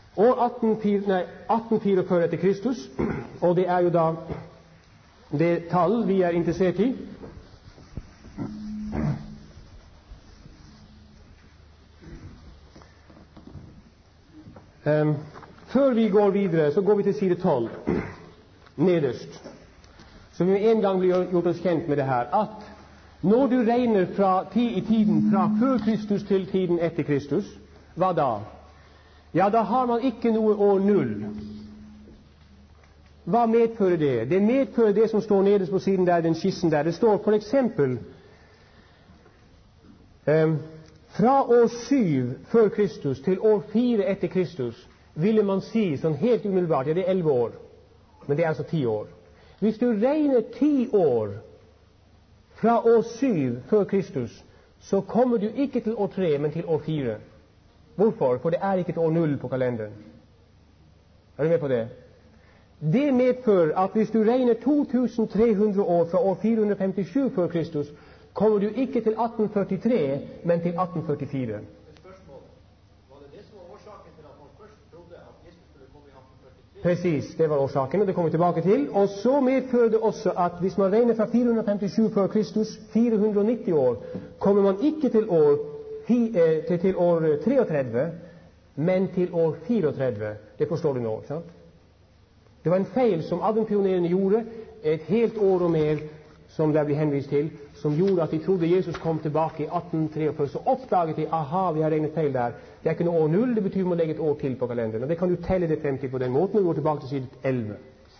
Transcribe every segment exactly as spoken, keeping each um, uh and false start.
År atten fireogfyrre etter Kristus, og det er jo da det tall vi er interessert i. Um, før vi går videre, så går vi til side tolv, nederst. Så vi en gang blir gjort oss kjent med det her, at når du regner fra tid i tiden fra før Kristus til tiden etter Kristus, hva da? Ja, da har man ikke noe år null. Hva medfører det? Det medfører det som står nederst på siden der, den skissen der. Det står for eksempel um, fra år syv før Kristus til år fire etter Kristus, ville man si sånn helt umiddelbart, ja, det er elleve år, men det er altså ti år. Hvis du regner ti år fra år syv før Kristus, så kommer du ikke til år tre, men til år fire. Hvorfor? For det er ikke et år null på kalenderen. Er du med på det? Det medfører at hvis du regner to tusen tre hundre år fra år fire hundre femtisju før Kristus, kommer du ikke til atten førtitre, men til atten førtifire. Spørsmål. Var det det som var årsaken til at man først trodde at Jesus skulle komme i atten førtitre? Precis, det var årsaken, og det kommer vi tilbake til. Og så medfører det også at hvis man regner fra fire hundre femtisju før Kristus, fire hundre nitti år, kommer man ikke til år, til, til år treogtredve, men til år fireogtredve. Det forstår du nå, sant? Det var en feil som adventpionerene gjorde, et helt år og mer, som der blir henvist til, som gjorde at de trodde Jesus kom tilbake i atten treogfyrre. Så oppdaget de, aha, vi har regnet feil der. Det er ikke noe år null, det betyr vi må legge et år til på kalenderen. Og det kan du telle det frem til på den måten, og gå tilbake til side elleve.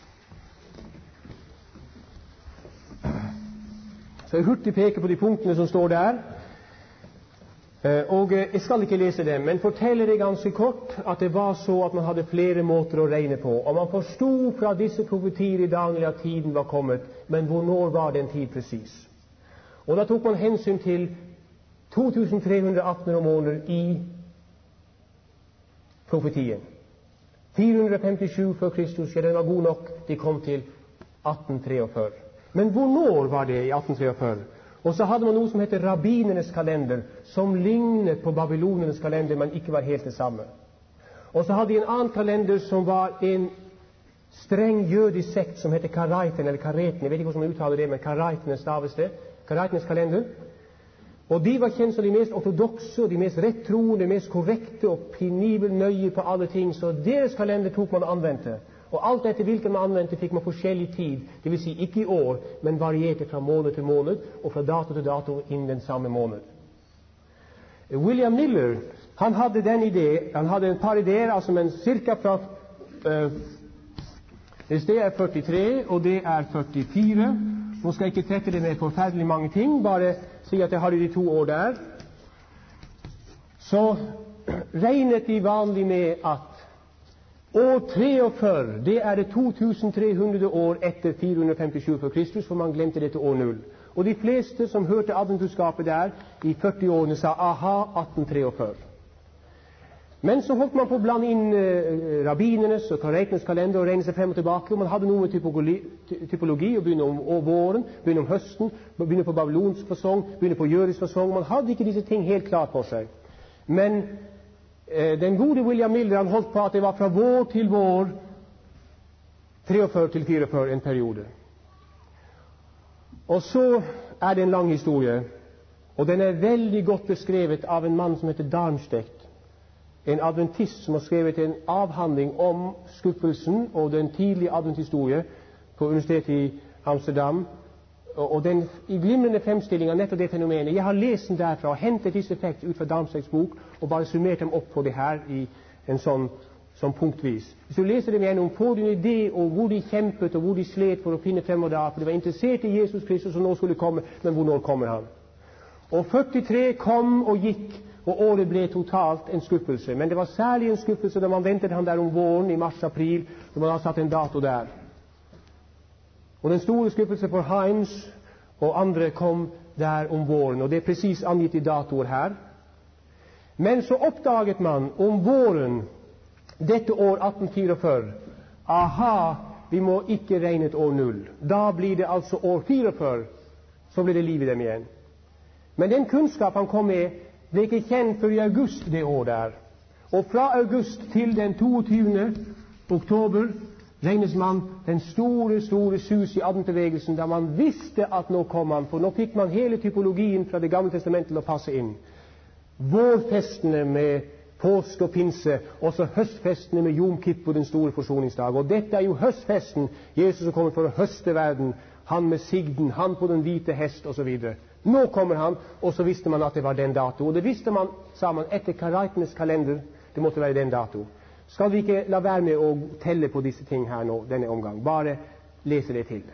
Så jeg hurtig peker på de punktene som står der. Og jeg skal ikke lese dem, men forteller det ganske kort at det var så at man hadde flere måter å regne på. Og man forstod fra disse profetier i Daniel at tiden var kommet, men hvornår var den tid precis? Og da tok man hensyn til to tusen tre hundre aftener og måneder i profetien. fire hundre femtisju før Kristus, ja, den var god nok, de kom til atten treogfyrre. Men hvornår var det i atten treogfyrre? Og så hadde man noe som heter rabbinernes kalender, som lignet på babylonernes kalender, men ikke var helt det samme. Og så hadde de en annen kalender som var en streng jødisk sekt som heter Karaiten, eller Kareten, jeg vet ikke hvordan man uttaler det, men Karaitene staves det, Karaitenes kalender. Og de var kjent som de mest ortodokse, og de mest rettroende, de mest korrekte og penibel nøye på alle ting, så deres kalender tok man og anvendte. Og alt etter hvilken man anvendte fikk man forskjellig tid, det vil si ikke i år, men varierte fra måned til måned, og fra dato til dato innen den samme måned. William Miller, han hadde den idé, han hadde et par ideer, altså men cirka fra, uh, det er førtitre, og det er førtifire. Nå skal jeg ikke trette det med forferdelig mange ting, bare si at jeg har de to år der. Så regnet de vanlig med at år treogfyrre, det er det to tusen tre hundre år etter fire hundre femtisju før Kristus, for man glemte dette år null. Og de fleste som hørte adventbudskapet der i førti-årene sa, aha, atten treogfyrre. Men så holdt man på å blande inn uh, rabbinernes og karetenes kalender og regne seg frem og tilbake, og man hadde noe med typologi, typologi å begynne om, om våren, begynne om høsten, begynne på babylonsk fasong, begynne på jødisk fasong. Man hadde ikke disse ting helt klart for seg. Men den gode William Miller, han holdt på at det var fra vår til vår, treogfyrre til fireogfyrre en periode. Og så er det en lang historie, og den er veldig godt beskrevet av en mann som heter Darmstadt, en adventist som har skrevet en avhandling om skuffelsen og den tidlige adventhistorie på universitetet i Amsterdam, og den i glimrende fremstilling av nettopp det fenomenet. Jeg har lest den derfra og hentet disse effekter ut fra Darmstadts bok og bare summert dem opp på det her i en sånn, sånn punktvis. Hvis du leser dem igjennom, får du en idé om hvor de kjempet og hvor de slet for å finne frem og da, for de var interessert i Jesus Kristus som nå skulle komme, men hvor når kommer han? Og førtitre kom og gikk, og året ble totalt en skuffelse. Men det var særlig en skuffelse da man ventet han der om våren i mars-april, når man har satt en dato der. Og den store skuffelse for Heinz og andre kom der om våren, og det er precis angitt i datoer her. Men så oppdaget man om våren dette år atten fireogfyrre, aha, vi må ikke regne et år null. Da blir det altså år fireogfyrre, så blir det liv i dem igjen. Men den kunnskap han kom med, ble ikke kjent før i august det år der. Og fra august til den toogtyvende oktober regnes man den store, store sus i adventbevegelsen, da man visste at nå kom han, for nå fikk man hele typologien fra Det gamle testamentet til å passe inn. Vårfestene med påske og pinse, og så høstfestene med Jom Kippur, den store forsoningsdag. Og dette er jo høstfesten. Jesus som kommer for å høste verden, han med sigden, han på den hvite hest, og så videre. Nå kommer han, og så visste man at det var den dato. Og det visste man, sa man, etter karaitenes kalender, det måtte være den dato. Skal vi ikke la være med å telle på disse ting her nå, denne omgang? Bare lese det til.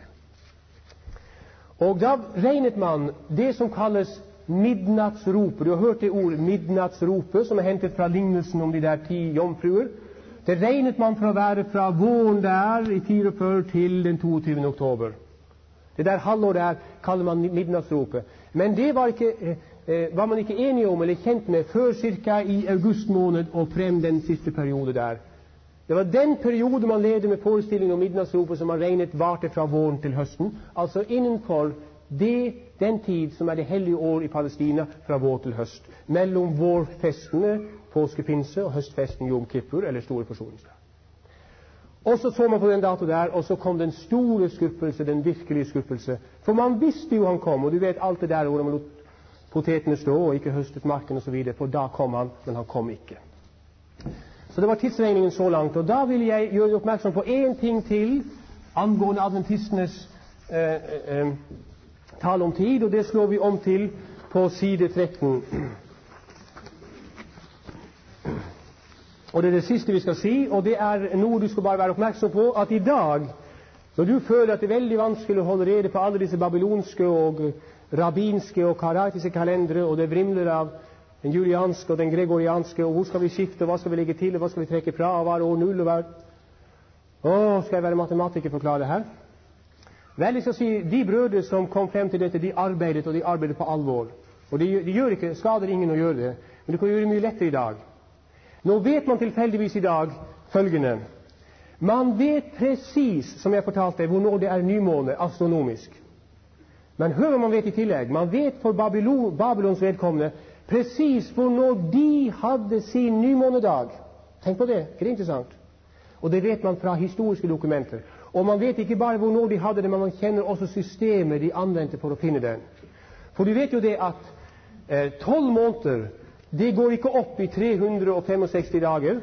Og da regnet man det som kalles midnattsropet. Du har hørt det ord midnattsropet, som er hentet fra lignelsen om de der ti jomfruer. Det regnet man for å være fra våren der i fireogfyrre til den toogtyvende oktober. Det der halvår der kaller man midnattsropet. Men det var, ikke, eh, var man ikke enige om eller kjent med før cirka i august måned og frem den siste periode der. Det var den periode man levde med forestillingen om midnattsropet som man regnet varte fra våren til høsten, altså innenfor det, den tid som er det hellige år i Palestina fra vår til høst, mellom vårfestene, påskepinse, og høstfesten Jom Kippur, eller store forsoningsdag. Og så så man på den dato der, og så kom den store skuffelse, den virkelige skuffelse. For man visste jo han kom, og du vet alt det der hvor man lot potetene stå og ikke høstet marken og så videre, for da kom han, men han kom ikke. Så det var tidsregningen så langt, og da vil jeg gjøre oppmerksom på en ting til angående adventistenes eh, eh, tale om tid, og det slår vi om til på side tretten. Og det er det siste vi skal si, og det er noe du skal bare være oppmerksom på, at i dag, når du føler at det er veldig vanskelig å holde rede på alle disse babylonske og rabbinske og karaitiske kalendere, og det vrimler av den julianske og den gregorianske, og hvor skal vi skifte, og hva skal vi legge til, og hva skal vi trekke fra, og hva er år null, og hva er... Åh, skal jeg være matematiker for å klare det her? Vel, jeg skal si, de brødre som kom frem til dette, de arbeidet, og de arbeidet på alvor. Og de, de gjør ikke, skader ingen å gjøre det, men det kan gjøre mye lettere i dag. Nå vet man tilfeldigvis i dag følgende. Man vet presis, som jeg fortalte, hvor når det er nymåne, astronomisk. Men hør hva man vet i tillegg. Man vet for Babylon, Babylons vedkommende presis hvor når de hadde sin nymånedag. Tenk på det, er det interessant? Og det vet man fra historiske dokumenter. Og man vet ikke bare hvor når de hadde det, men man kjenner også systemet de anvendte for å finne den. For du vet jo det at tolv eh, måneder, det går ikke opp i tre hundre sekstifem dager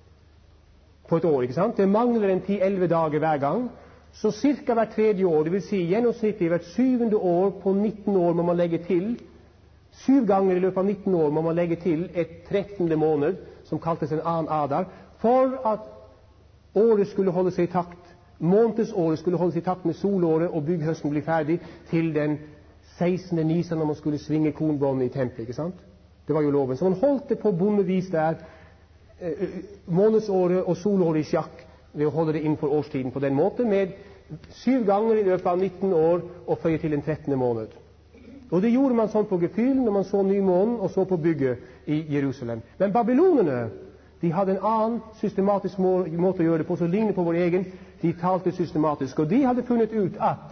på et år, ikke sant? Det mangler en ti elleve dager hver gang. Så cirka hvert tredje år, det vil si gjennomsnittlig hvert syvende år på nitten år må man legge til, syv ganger i løpet av nitten år må man legge til et trettende måned, som kaltes en annen adar, for at året skulle holde seg i takt, månedsåret skulle holde seg i takt med solåret, og bygghøsten bli ferdig til den sekstende Nisan når man skulle svinge kornbåndet i tempelet, ikke sant? Det var jo loven. Så man holdt det på bondevis der, eh, månedsåret og solåret i sjakk, ved å holde det innenfor årstiden på den måten, med syv ganger i løpet av nitten år og føye til en trettende måned. Og det gjorde man sånn på gefühlen når man så nymånen og så på bygget i Jerusalem. Men babylonerne, de hadde en annen systematisk må måte å gjøre det på, som ligner på vår egen. De talte systematisk, og de hadde funnet ut at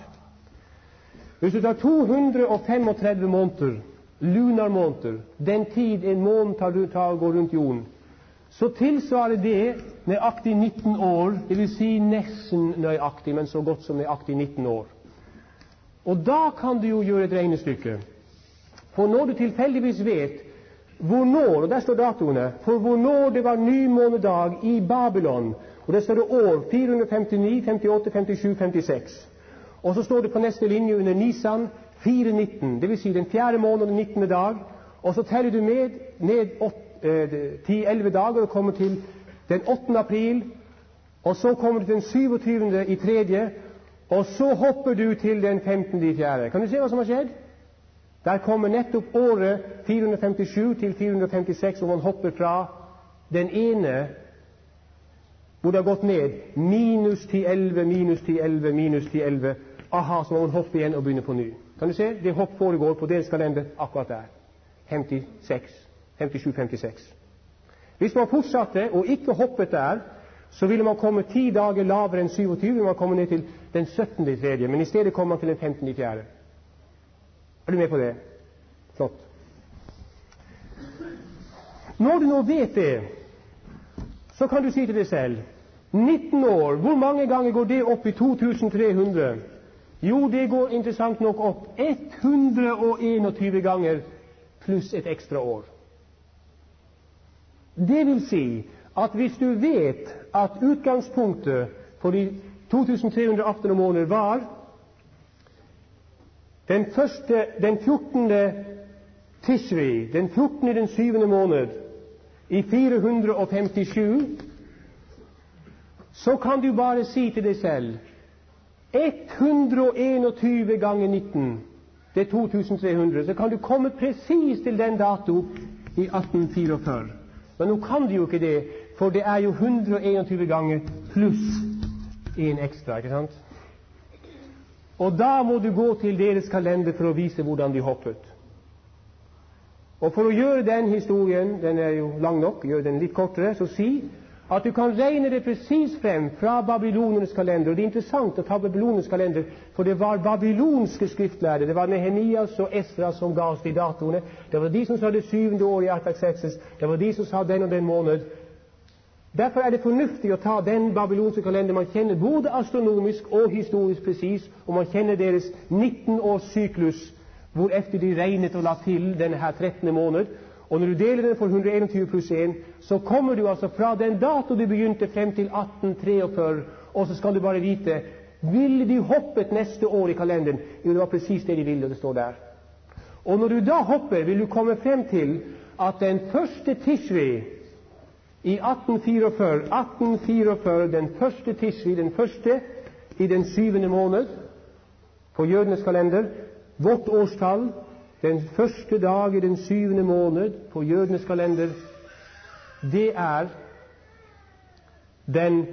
hvis du tar to hundre femogtredve måneder, lunarmåneder, den tid en måned tar, tar å gå rundt jorden, så tilsvarer det nøyaktig nitten år, det vil si nesten nøyaktig, men så godt som nøyaktig nitten år. Og da kan du jo gjøre et regnestykke. For når du tilfeldigvis vet hvor når, og der står datoene, for hvor når det var nymånedag i Babylon, og der står det år fire hundre femtini, femtiåtte, femtisju, femtiseks. Og så står det på neste linje under Nisan fire nitten, det vil si den fjerde måned og nittende dag, og så teller du med, ned ti elleve dager og kommer til den åttende april, og så kommer du til den syvogtyvende i tredje, og så hopper du til den femtende i fjerde. Kan du se hva som har skjedd? Der kommer nettopp året fire hundre femtisju til fire hundre femtiseks, og man hopper fra den ene hvor det har gått ned minus ti elleve, minus ti elleve, minus ti elleve. Aha, så må man hoppe igjen og begynne på ny. Kan du se? Det hopp foregår på deres kalender akkurat der. femtiseks, femtisju, femtiseks. Hvis man fortsatte og ikke hoppet der, så ville man komme ti dager lavere enn syvogtyve, man kommer ned til den syttende i tredje, men i stedet kommer man til den femtende i fjerde. Er du med på det? Flott. Når du nå vet det, så kan du si til deg selv, nitten år, hvor mange ganger går det opp i to tusen tre hundre? Jo, det går interessant nok opp ett hundre og enogtyve ganger, pluss et ekstra år. Det vil si at hvis du vet at utgangspunktet for de to tusen tre hundre aftener og måneder var den første, den fjortende Tishri, den fjortende den syvende måned, i fire hundre og femtisju, så kan du bare si til deg selv, ett hundre og enogtyve ganger nitten, det er to tusen tre hundre, så kan du komme presis til den dato i atten fireogfyrre. Men nå kan du jo ikke det, for det er jo hundre og enogtyve ganger pluss en ekstra, ikke sant? Og da må du gå til deres kalender for å vise hvordan de hoppet. Og for å gjøre den historien, den er jo lang nok, gjøre den litt kortere, så si at du kan regne det precis frem fra babylonernes kalender. Og det er interessant å ta babylonernes kalender, for det var babylonske skriftlærere. Det var Nehemias og Esra som ga oss de datoene. Det var de som sa det syvende år i Artaxerxes. Det var de som sa den og den måned. Derfor er det fornuftig å ta den babylonske kalender man kjenner både astronomisk og historisk presis, og man kjenner deres nitten års syklus, hvor efter de regnet og la til denne her trettende måned. Og når du deler den for hundre og enogtyve pluss en, så kommer du altså fra den dato du begynte frem til atten treogfyrre, og så skal du bare vite, ville de hoppet neste år i kalenderen? Jo, det var precis det de ville, og det står der. Og når du da hopper, vil du komme frem til at den første Tishri i atten fireogfyrre, atten fireogfyrre, den første Tishri, den første i den syvende måned på jødenes kalender, vårt årstall, den første dag i den syvende måned på jødenes kalender, det er den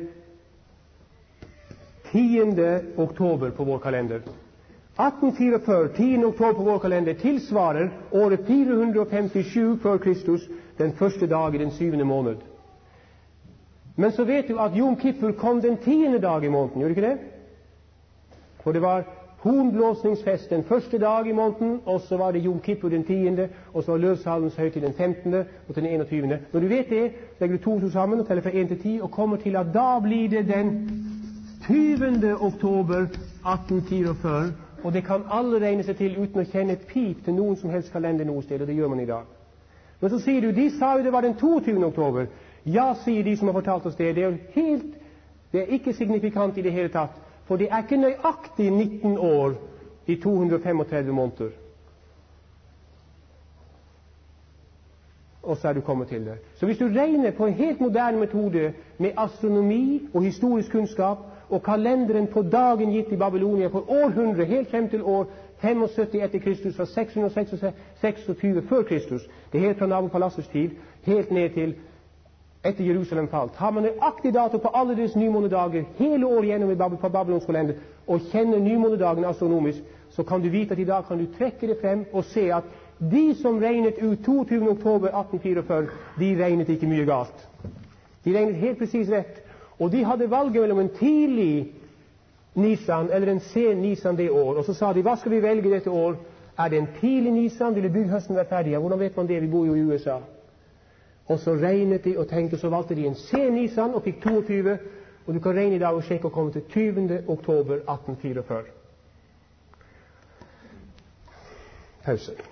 tiende oktober på vår kalender. atten fireogfyrre, tiende oktober på vår kalender, tilsvarer året fire hundre og femtisju før Kristus, den første dag i den syvende måned. Men så vet du at Jom Kippur kom den tiende dag i måneden, gjorde ikke det? For det var hornblåsningsfest den første dag i måneden, og så var det Jom Kippur den tiende, og så var løvsalens høytid den femtende og den enogtyvende. Når du vet det, legger du to to sammen og teller fra en til ti, og kommer til at da blir det den tyvende oktober atten fireogfyrre, og det kan alle regne seg til uten å kjenne et pip til noen som helst kalender noe sted, og det gjør man i dag. Men så sier du, de sa jo det var den toogtyvende oktober. Ja, sier de som har fortalt oss det, det er jo helt, det er ikke signifikant i det hele tatt, for det er ikke nøyaktig nitten år i to hundre og femogtredve måneder. Og så er du kommet til det. Så hvis du regner på en helt moderne metode med astronomi og historisk kunnskap, og kalenderen på dagen gitt i Babylonia for århundre, helt frem til år syttifem etter Kristus, fra seks hundre og seksogtyve før Kristus, det er helt fra Nabopalassers tid, helt ned til etter Jerusalem falt. Har man nøyaktig dato på alle deres nymånedager hele året gjennom i Bab- på Babylons kalender, og kjenner nymånedagen astronomisk, så kan du vite at i dag kan du trekke det frem og se at de som regnet ut toogtyvende oktober atten fireogfyrre, de regnet ikke mye galt. De regnet helt precis rett, og de hadde valget mellom en tidlig Nisan eller en sen Nisan det år, og så sa de, hva skal vi velge dette år? Er det en tidlig Nisan, ville bygghøsten være ferdig? Ja, hvordan vet man det? Vi bor jo i U S A. Og så regnet de og tenkte, og så valgte de en sen Nisan og fikk toogtyve, og du kan regne i dag og sjekke og komme til tyvende oktober atten fireogfyrre. Pause.